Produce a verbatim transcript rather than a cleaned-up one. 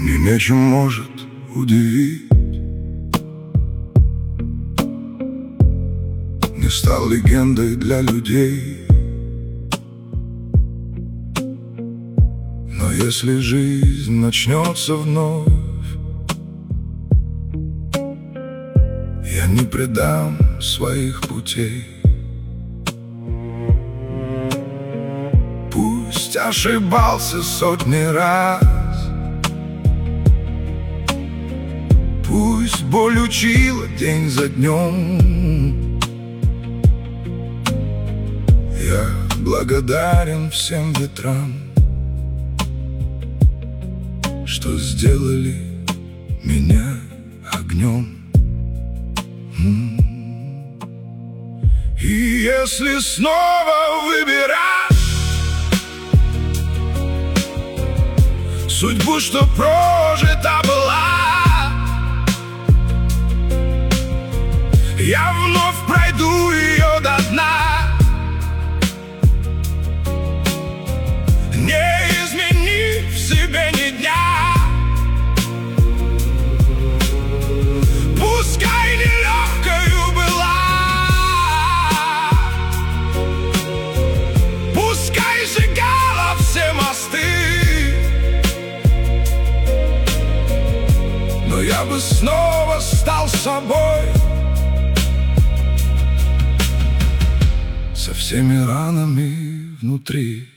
мне нечем может удивить. Не стал легендой для людей. Но если жизнь начнется вновь, я не предам своих путей. Пусть ошибался сотни раз, пусть боль учила день за днем, я благодарен всем ветрам, что сделали меня огнем. И если снова выбирать судьбу, что прожита была, я вновь пройду ее до дна, не изменив в себе ни дня. Пускай нелегкою была, пускай сжигала все мосты, но я бы снова стал собой, со всеми ранами внутри.